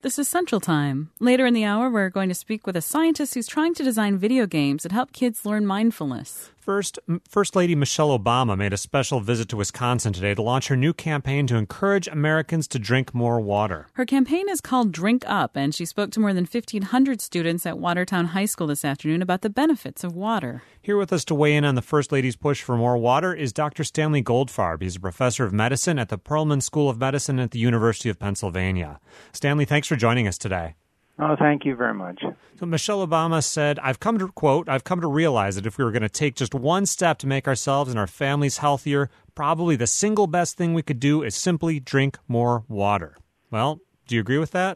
This is Central Time. Later in the hour, we're going to speak with a scientist who's trying to design video games that help kids learn mindfulness. First Lady Michelle Obama made a special visit to Wisconsin today to launch her new campaign to encourage Americans to drink more water. Her campaign is called Drink Up, and she spoke to more than 1,500 students at Watertown High School this afternoon about the benefits of water. Here with us to weigh in on the First Lady's push for more water is Dr. Stanley Goldfarb. He's a professor of medicine at the Perelman School of Medicine at the University of Pennsylvania. Stanley, thanks for joining us today. Oh, thank you very much. So Michelle Obama said, I've come to realize that if we were going to take just one step to make ourselves and our families healthier, probably the single best thing we could do is simply drink more water. Well, do you agree with that?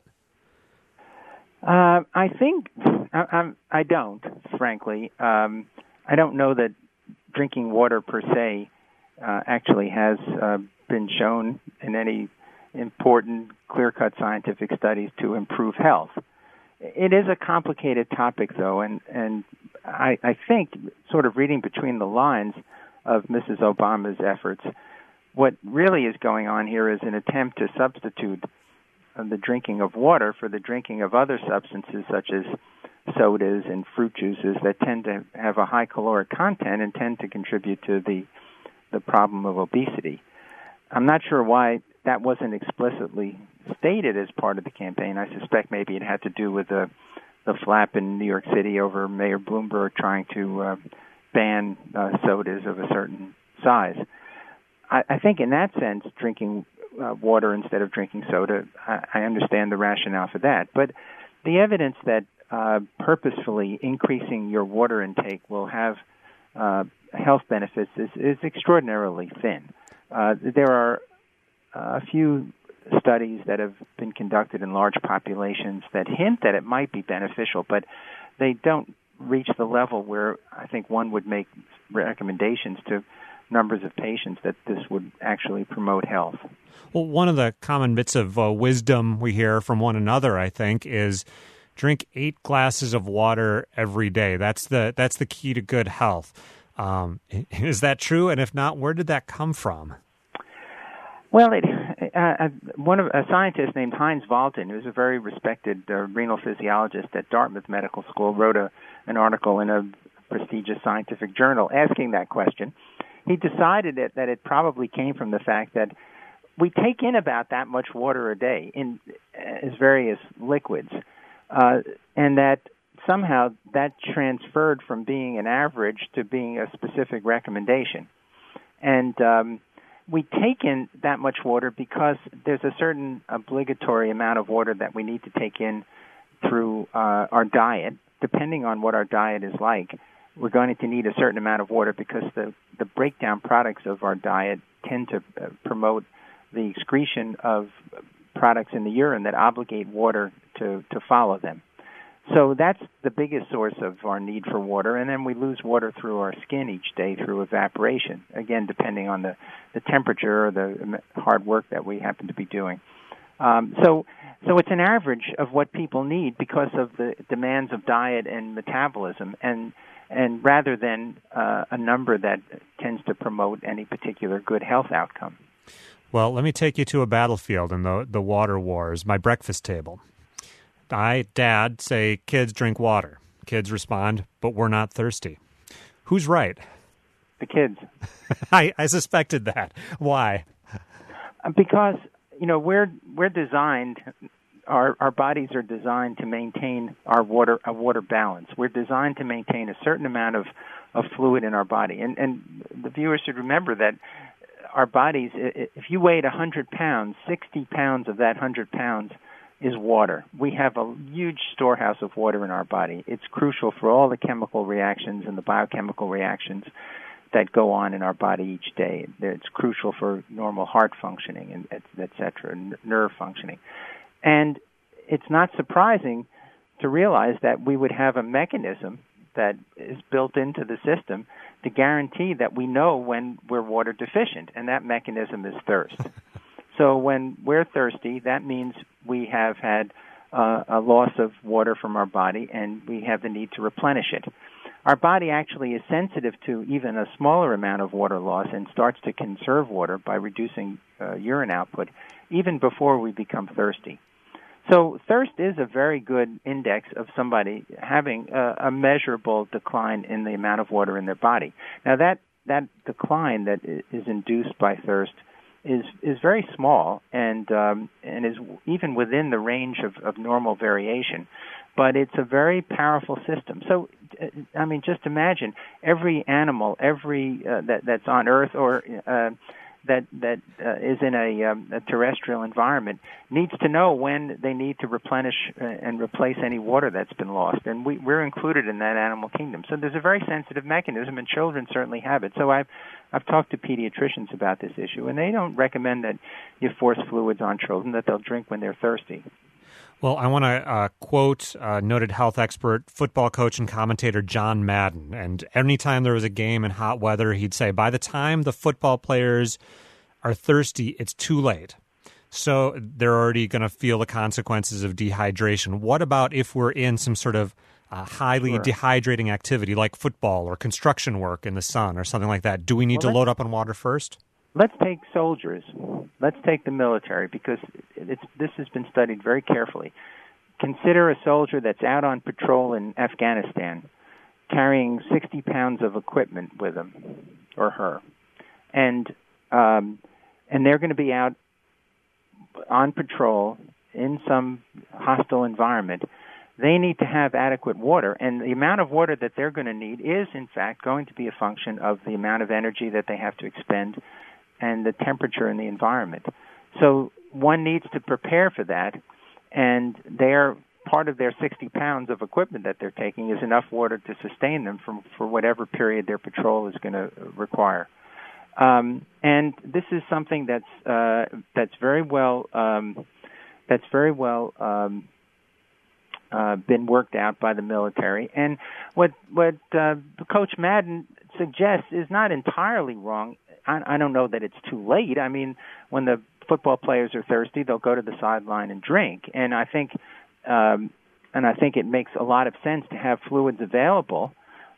I think I don't, frankly. I don't know that drinking water per se actually has been shown in any important, clear-cut scientific studies to improve health. It is a complicated topic, though, and I think, sort of reading between the lines of Mrs. Obama's efforts, what really is going on here is an attempt to substitute the drinking of water for the drinking of other substances such as sodas and fruit juices that tend to have a high caloric content and tend to contribute to the problem of obesity. I'm not sure why that wasn't explicitly stated as part of the campaign. I suspect maybe it had to do with the flap in New York City over Mayor Bloomberg trying to ban sodas of a certain size. I think in that sense, drinking water instead of drinking soda, I understand the rationale for that. But the evidence that purposefully increasing your water intake will have health benefits is extraordinarily thin. There are a few studies that have been conducted in large populations that hint that it might be beneficial, but they don't reach the level where I think one would make recommendations to numbers of patients that this would actually promote health. Well, one of the common bits of wisdom we hear from one another, I think, is drink 8 glasses of water every day. That's the key to good health. Is that true? And if not, where did that come from? Well, a scientist named Heinz Walton, who's a very respected renal physiologist at Dartmouth Medical School, wrote an article in a prestigious scientific journal asking that question. He decided that it probably came from the fact that we take in about that much water a day in as various liquids, and that somehow that transferred from being an average to being a specific recommendation. And we take in that much water because there's a certain obligatory amount of water that we need to take in through our diet. Depending on what our diet is like, we're going to need a certain amount of water because the breakdown products of our diet tend to promote the excretion of products in the urine that obligate water to follow them. So that's the biggest source of our need for water, and then we lose water through our skin each day through evaporation, again, depending on the temperature or the hard work that we happen to be doing. So it's an average of what people need because of the demands of diet and metabolism, and rather than a number that tends to promote any particular good health outcome. Well, let me take you to a battlefield in the water wars, my breakfast table. I, Dad, say, kids drink water. Kids respond, but we're not thirsty. Who's right? The kids. I suspected that. Why? Because, we're designed, our bodies are designed to maintain a water balance. We're designed to maintain a certain amount of fluid in our body. And the viewers should remember that our bodies, if you weighed 100 pounds, 60 pounds of that 100 pounds is water. We have a huge storehouse of water in our body. It's crucial for all the chemical reactions and the biochemical reactions that go on in our body each day. It's crucial for normal heart functioning, and et cetera, nerve functioning. And it's not surprising to realize that we would have a mechanism that is built into the system to guarantee that we know when we're water deficient, and that mechanism is thirst. So when we're thirsty, that means we have had a loss of water from our body, and we have the need to replenish it. Our body actually is sensitive to even a smaller amount of water loss and starts to conserve water by reducing urine output even before we become thirsty. So thirst is a very good index of somebody having a measurable decline in the amount of water in their body. Now that decline that is induced by thirst is very small and is even within the range of normal variation, but it's a very powerful system. So, I mean, just imagine every animal, that's on Earth or that is in a terrestrial environment needs to know when they need to replenish and replace any water that's been lost, and we're included in that animal kingdom. So there's a very sensitive mechanism, and children certainly have it. So I've talked to pediatricians about this issue, and they don't recommend that you force fluids on children, that they'll drink when they're thirsty. Well, I want to quote noted health expert, football coach, and commentator John Madden. And anytime there was a game in hot weather, he'd say, by the time the football players are thirsty, it's too late. So they're already going to feel the consequences of dehydration. What about if we're in some sort of highly dehydrating activity like football or construction work in the sun or something like that? Do we need to load up on water first? Let's take soldiers. Let's take the military, because this has been studied very carefully. Consider a soldier that's out on patrol in Afghanistan, carrying 60 pounds of equipment with him or her, and they're going to be out on patrol in some hostile environment. They need to have adequate water, and the amount of water that they're going to need is, in fact, going to be a function of the amount of energy that they have to expend and the temperature in the environment. So one needs to prepare for that, and part of their 60 pounds of equipment that they're taking is enough water to sustain them for whatever period their patrol is going to require. And this is something that's very well been worked out by the military. And what Coach Madden suggests is not entirely wrong. I don't know that it's too late. I mean, when the football players are thirsty, they'll go to the sideline and drink. And I think it makes a lot of sense to have fluids available.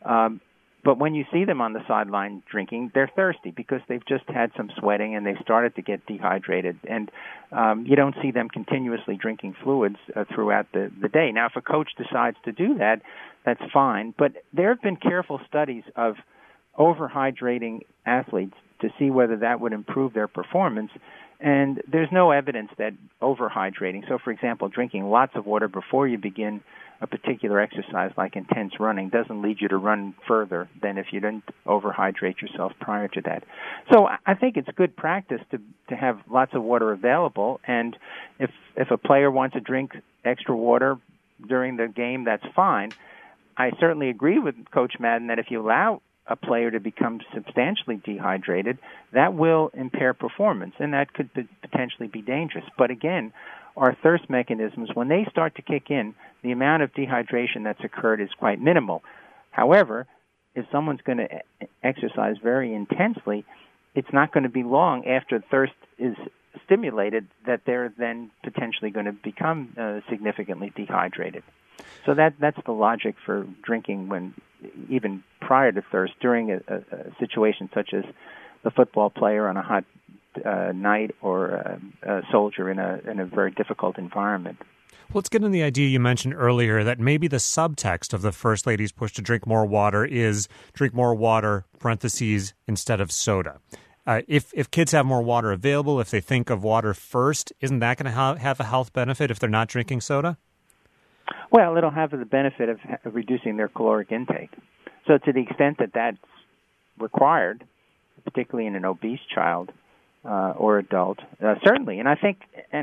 But when you see them on the sideline drinking, they're thirsty because they've just had some sweating and they've started to get dehydrated. And you don't see them continuously drinking fluids throughout the day. Now, if a coach decides to do that, that's fine. But there have been careful studies of overhydrating athletes to see whether that would improve their performance. And there's no evidence that overhydrating, so for example, drinking lots of water before you begin a particular exercise like intense running, doesn't lead you to run further than if you didn't overhydrate yourself prior to that. So I think it's good practice to have lots of water available, and if a player wants to drink extra water during the game, that's fine. I certainly agree with Coach Madden that if you allow a player to become substantially dehydrated, that will impair performance, and that could potentially be dangerous. But again, our thirst mechanisms, when they start to kick in, the amount of dehydration that's occurred is quite minimal. However, if someone's going to exercise very intensely, it's not going to be long after thirst is stimulated that they're then potentially going to become significantly dehydrated. So that's the logic for drinking when even prior to thirst during a situation such as the football player on a hot night or a soldier in a very difficult environment. Well, let's get into the idea you mentioned earlier that maybe the subtext of the First Lady's push to drink more water is drink more water, parentheses, instead of soda. If kids have more water available, if they think of water first, isn't that going to have a health benefit if they're not drinking soda? Well, it'll have the benefit of reducing their caloric intake. So to the extent that that's required, particularly in an obese child or adult, certainly. And I think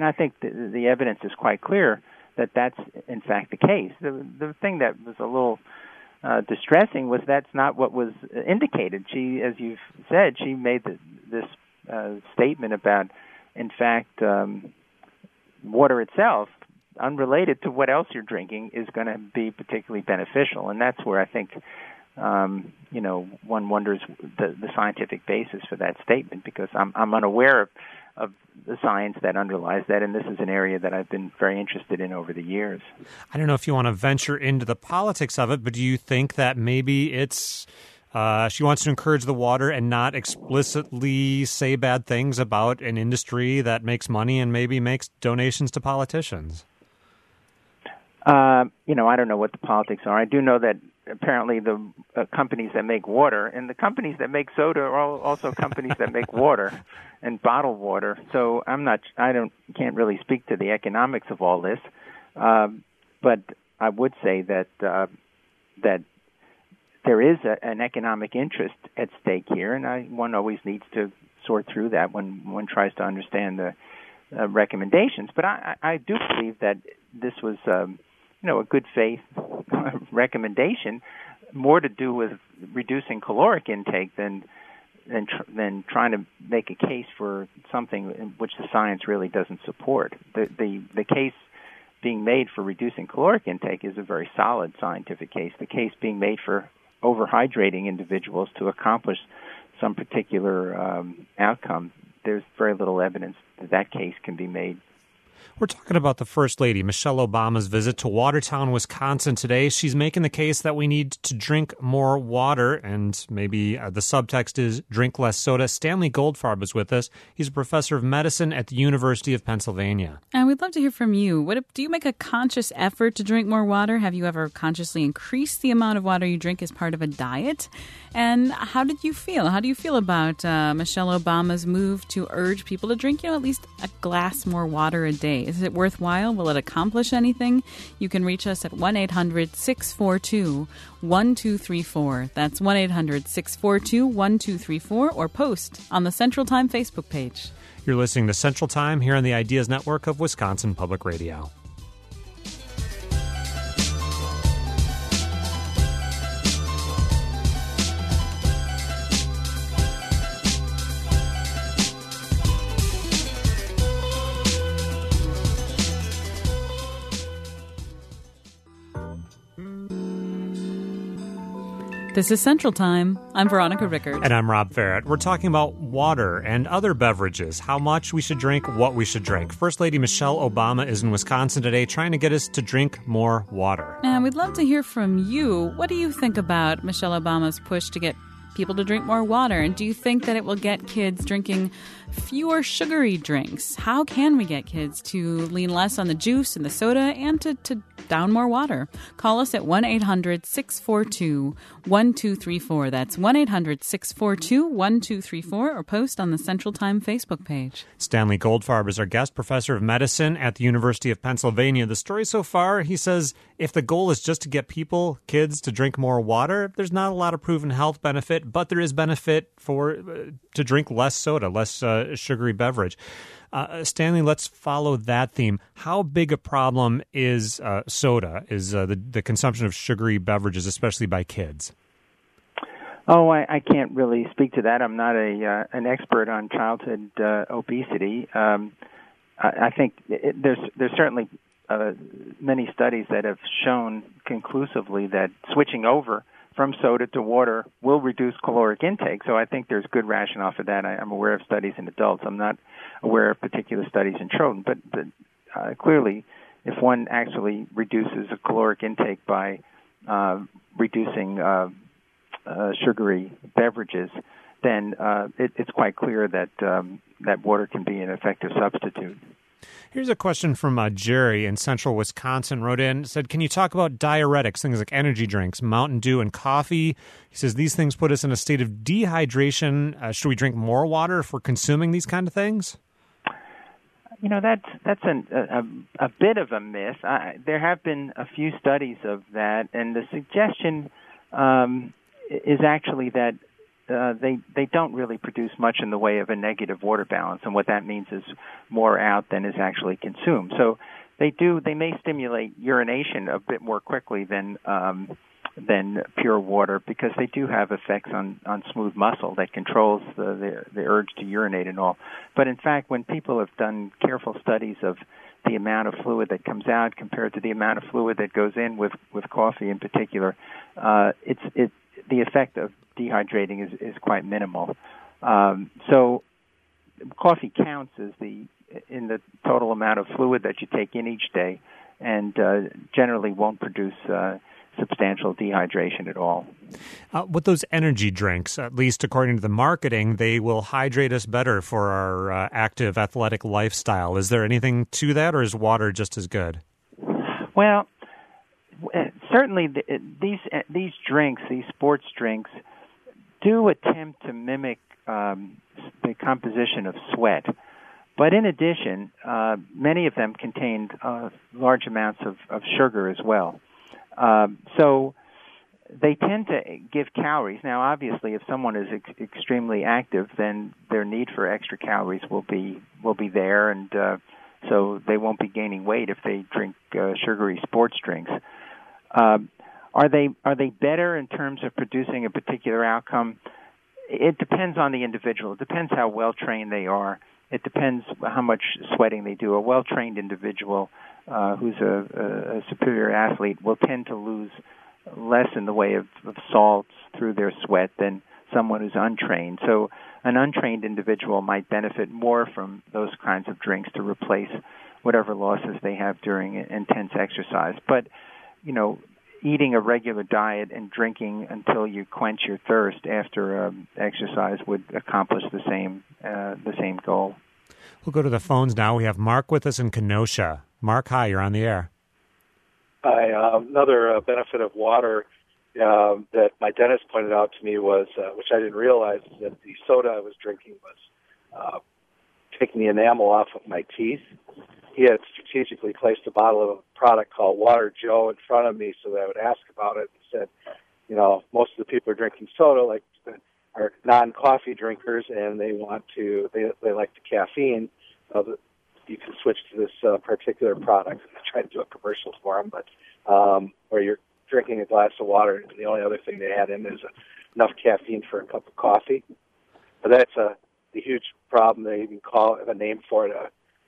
the evidence is quite clear that that's in fact the case. The thing that was a little distressing was that's not what was indicated. She, as you've said, she made this statement about, in fact, water itself, unrelated to what else you're drinking, is going to be particularly beneficial. And that's where I think, one wonders the scientific basis for that statement, because I'm unaware of the science that underlies that, and this is an area that I've been very interested in over the years. I don't know if you want to venture into the politics of it, but do you think that maybe it's she wants to encourage the water and not explicitly say bad things about an industry that makes money and maybe makes donations to politicians? I don't know what the politics are. I do know that apparently the companies that make water and the companies that make soda are also companies that make water and bottle water. So can't really speak to the economics of all this, but I would say that there is an economic interest at stake here, and one always needs to sort through that when one tries to understand the recommendations. But I do believe that this was a good faith recommendation, more to do with reducing caloric intake than trying to make a case for something in which the science really doesn't support. The case being made for reducing caloric intake is a very solid scientific case. The case being made for overhydrating individuals to accomplish some particular outcome, there's very little evidence that case can be made. We're talking about the First Lady, Michelle Obama's visit to Watertown, Wisconsin today. She's making the case that we need to drink more water, and maybe the subtext is drink less soda. Stanley Goldfarb is with us. He's a professor of medicine at the University of Pennsylvania. And we'd love to hear from you. Do you make a conscious effort to drink more water? Have you ever consciously increased the amount of water you drink as part of a diet? And how did you feel? How do you feel about Michelle Obama's move to urge people to drink, at least a glass more water a day? Is it worthwhile? Will it accomplish anything? You can reach us at 1-800-642-1234. That's 1-800-642-1234, or post on the Central Time Facebook page. You're listening to Central Time here on the Ideas Network of Wisconsin Public Radio. This is Central Time. I'm Veronica Rickert. And I'm Rob Farrett. We're talking about water and other beverages, how much we should drink, what we should drink. First Lady Michelle Obama is in Wisconsin today trying to get us to drink more water. And we'd love to hear from you. What do you think about Michelle Obama's push to get people to drink more water? And do you think that it will get kids drinking fewer sugary drinks? How can we get kids to lean less on the juice and the soda and to down more water? Call us at 1-800-642-1234. That's 1-800-642-1234, or post on the Central Time Facebook page. Stanley Goldfarb is our guest, professor of medicine at the University of Pennsylvania. The story so far, he says, if the goal is just to get kids to drink more water, there's not a lot of proven health benefit, but there is benefit to drink less soda, less sugary beverage. Stanley, let's follow that theme. How big a problem is soda, is the consumption of sugary beverages, especially by kids? Oh, I can't really speak to that. I'm not an expert on childhood obesity. I think there's certainly many studies that have shown conclusively that switching over from soda to water will reduce caloric intake. So I think there's good rationale for that. I'm aware of studies in adults. I'm not aware of particular studies in children. But clearly, if one actually reduces a caloric intake by reducing sugary beverages, then it's quite clear that that water can be an effective substitute. Here's a question from Jerry in central Wisconsin, wrote in, said, can you talk about diuretics, things like energy drinks, Mountain Dew, and coffee? He says these things put us in a state of dehydration. Should we drink more water if we're consuming these kind of things? That's a bit of a myth. There have been a few studies of that, and the suggestion is actually that they don't really produce much in the way of a negative water balance, and what that means is more out than is actually consumed. So they may stimulate urination a bit more quickly than pure water, because they do have effects on smooth muscle that controls the urge to urinate and all. But in fact, when people have done careful studies of the amount of fluid that comes out compared to the amount of fluid that goes in with coffee in particular, the effect of dehydrating is quite minimal. So coffee counts as in the total amount of fluid that you take in each day, and generally won't produce substantial dehydration at all. With those energy drinks, at least according to the marketing, they will hydrate us better for our active athletic lifestyle. Is there anything to that, or is water just as good? Well, Certainly, these drinks, these sports drinks, do attempt to mimic the composition of sweat. But in addition, many of them contain large amounts of sugar as well. So they tend to give calories. Now, obviously, if someone is extremely active, then their need for extra calories will be there, and so they won't be gaining weight if they drink sugary sports drinks. Are they better in terms of producing a particular outcome? It depends on the individual. It depends how well trained they are. It depends how much sweating they do. A well-trained individual who's a superior athlete will tend to lose less in the way of salts through their sweat than someone who's untrained. So an untrained individual might benefit more from those kinds of drinks to replace whatever losses they have during intense exercise. But, eating a regular diet and drinking until you quench your thirst after exercise would accomplish the same goal. We'll go to the phones now. We have Mark with us in Kenosha. Mark, hi, you're on the air. Hi. Another benefit of water that my dentist pointed out to me was, which I didn't realize, is that the soda I was drinking was taking the enamel off of my teeth. He had strategically placed a bottle of a product called Water Joe in front of me so that I would ask about it. He said, most of the people are drinking soda are non-coffee drinkers, and they like the caffeine. You can switch to this particular product. I tried to do a commercial for them, but where you're drinking a glass of water, and the only other thing they add in is enough caffeine for a cup of coffee. But that's the huge problem. They even have a name for it.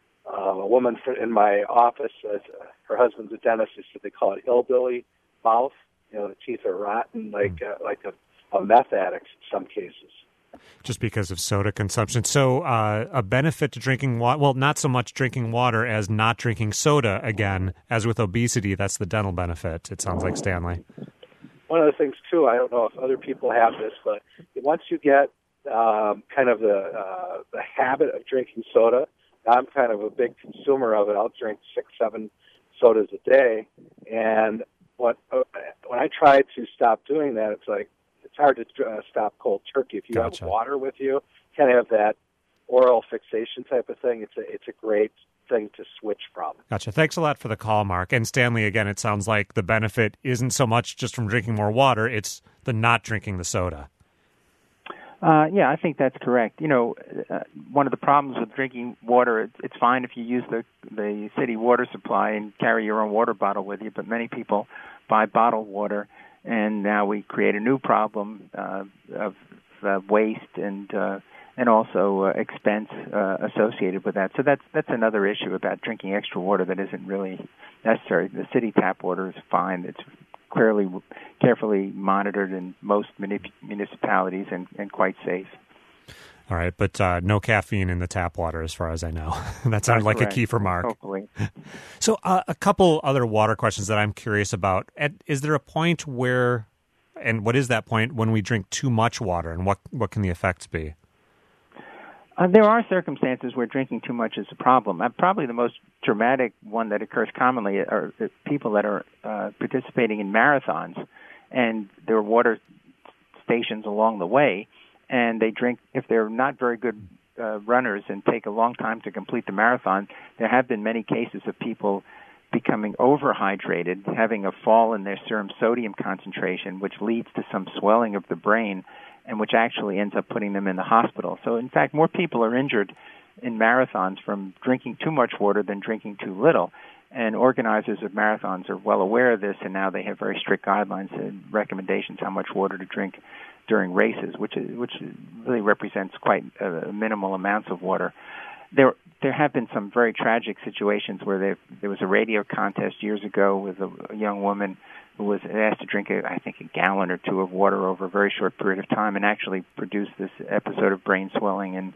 A woman in my office, her husband's a dentist, she said they call it hillbilly mouth. The teeth are rotten, like a meth addict in some cases. Just because of soda consumption. So a benefit to drinking water, well, not so much drinking water as not drinking soda, again, as with obesity, that's the dental benefit, it sounds like, Stanley. One of the things, too, I don't know if other people have this, but once you get kind of the habit of drinking soda, I'm kind of a big consumer of it. I'll drink 6-7 sodas a day, and when I try to stop doing that, it's hard to stop cold turkey. If you have water with you, kind of have that oral fixation type of thing. It's a great thing to switch from. Gotcha. Thanks a lot for the call, Mark. And Stanley, again, it sounds like the benefit isn't so much just from drinking more water; it's the not drinking the soda. Yeah, I think that's correct. One of the problems with drinking water, it's fine if you use the city water supply and carry your own water bottle with you, but many people buy bottled water, and now we create a new problem of waste and also expense associated with that. So that's another issue about drinking extra water that isn't really necessary. The city tap water is fine. It's carefully monitored in most municipalities and quite safe. All right, but no caffeine in the tap water as far as I know. That sounded like a key for Mark. Hopefully. So a couple other water questions that I'm curious about. Is there a point where, and what is that point when we drink too much water, and what can the effects be? There are circumstances where drinking too much is a problem. Probably the most dramatic one that occurs commonly are the people that are participating in marathons, and there are water stations along the way, and they drink. If they're not very good runners and take a long time to complete the marathon, there have been many cases of people becoming overhydrated, having a fall in their serum sodium concentration, which leads to some swelling of the brain, and which actually ends up putting them in the hospital. So, in fact, more people are injured in marathons from drinking too much water than drinking too little. And organizers of marathons are well aware of this, and now they have very strict guidelines and recommendations how much water to drink during races, which really represents quite minimal amounts of water. There have been some very tragic situations where there was a radio contest years ago with a young woman who was asked to drink, I think, a gallon or two of water over a very short period of time, and actually produced this episode of brain swelling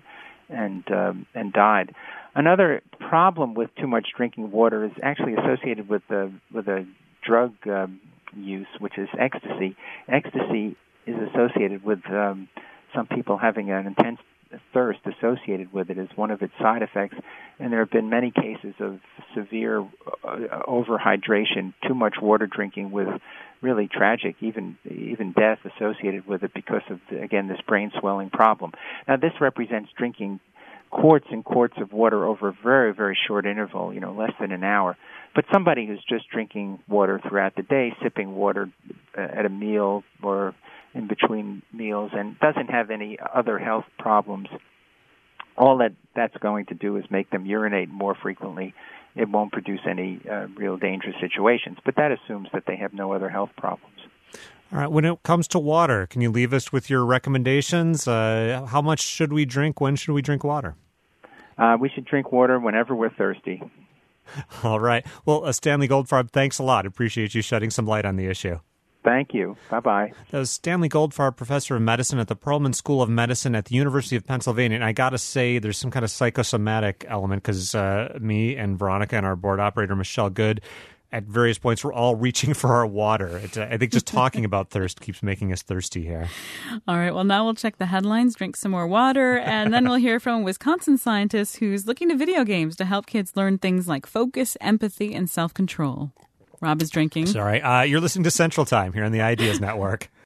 and died. Another problem with too much drinking water is actually associated with a drug use, which is ecstasy. Ecstasy is associated with some people having an intense thirst associated with it as one of its side effects. And there have been many cases of severe overhydration, too much water drinking with really tragic, even death associated with it because of, again, this brain swelling problem. Now, this represents drinking quarts and quarts of water over a very, very short interval, less than an hour. But somebody who's just drinking water throughout the day, sipping water at a meal or in between meals and doesn't have any other health problems, all that's going to do is make them urinate more frequently. It won't produce any real dangerous situations, but that assumes that they have no other health problems. All right. When it comes to water, can you leave us with your recommendations? How much should we drink? When should we drink water? We should drink water whenever we're thirsty. All right. Well, Stanley Goldfarb, thanks a lot. Appreciate you shedding some light on the issue. Thank you. Bye-bye. That was Stanley Goldfarb, professor of medicine at the Perelman School of Medicine at the University of Pennsylvania. And I got to say, there's some kind of psychosomatic element because me and Veronica and our board operator, Michelle Good, at various points, we're all reaching for our water. I think just talking about thirst keeps making us thirsty here. All right. Well, now we'll check the headlines, drink some more water, and then we'll hear from a Wisconsin scientist who's looking to video games to help kids learn things like focus, empathy, and self-control. Rob is drinking. Sorry. You're listening to Central Time here on the Ideas Network.